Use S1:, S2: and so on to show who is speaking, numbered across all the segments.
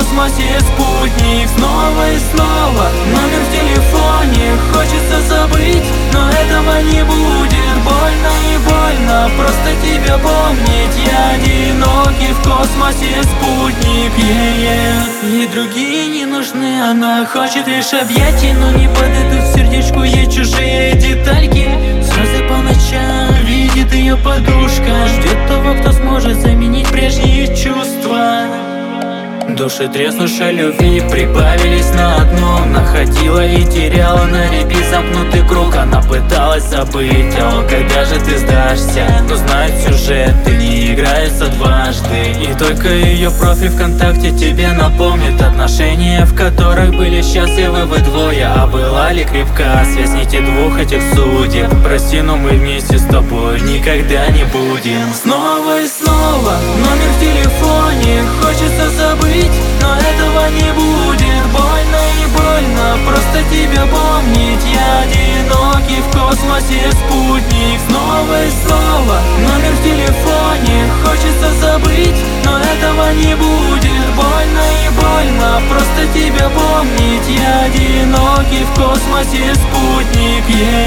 S1: космосе спутник. Снова и снова номер в телефоне хочется забыть, но этого не будет. Больно и больно просто тебя помнить. Я одинокий в космосе спутник. И другие не нужны, она хочет лишь объятий, но не подойдут в сердечку ей чужие детальки. Слезы по ночам видит ее подушка, ждет того, кто сможет заменить прежние чувства. Души, треснувшей любви, прибавились на одну. Находила и теряла на репи замкнутый круг. Она пыталась забыть, а когда же ты сдашься? Но знает сюжет, ты не играется дважды. И только ее профиль ВКонтакте тебе напомнит отношения, в которых были счастливы вы двое. А была ли крепка связь нити двух этих судеб? Прости, но мы вместе с тобой никогда не будем. Снова и снова номер в телефоне хочется забыть, но этого не будет. Больно и больно просто тебя помнить. Я одинокий в космосе спутник. Снова и снова номер в телефоне хочется забыть, но этого не будет. Больно и больно просто тебя помнить. Я одинокий в космосе спутник.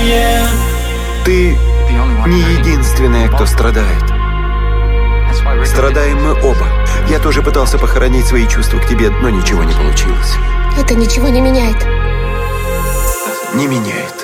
S2: Ты не единственная, кто страдает. Страдаем мы оба. Я тоже пытался похоронить свои чувства к тебе, но ничего не получилось.
S3: Это ничего не меняет.
S2: Не меняет.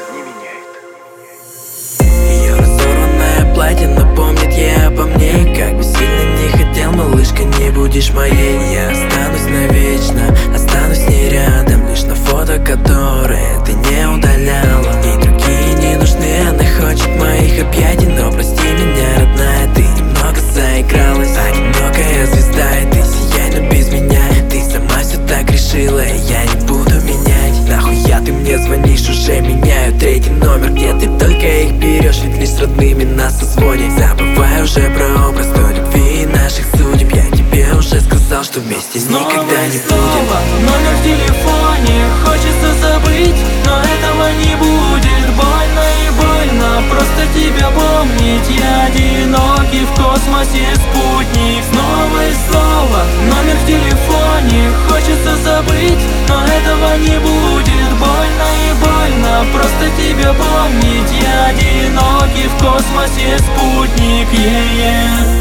S4: Ее разорванное платье напомнит ей обо мне. Как бы сильно не хотел, малышка, не будешь моей. Я останусь навечно, останусь с ней рядом, лишь на фото, которые ты не удаляла. И другие не нужны, она хочет моих объятий. Но прости меня, родная, ты немного заигралась. Одинокая звезда, и ты сияй, но без меня. Ты сама все так решила, и я не буду менять. Нахуя ты мне звонишь, уже меняю третий номер. Где ты только их берешь, ведь лишь с родными на созвоне. Забывай уже про образ той любви и наших судеб. Я тебе уже сказал, что вместе никогда не будем.
S1: Номер в телефоне хочется забыть, но этого не будет. Больно и больно просто тебя помнить. Я одинокий в космосе спутник. Снова и снова номер в телефоне хочется забыть, но этого не будет. Больно и больно просто тебя помнить. Я одинокий в космосе спутник.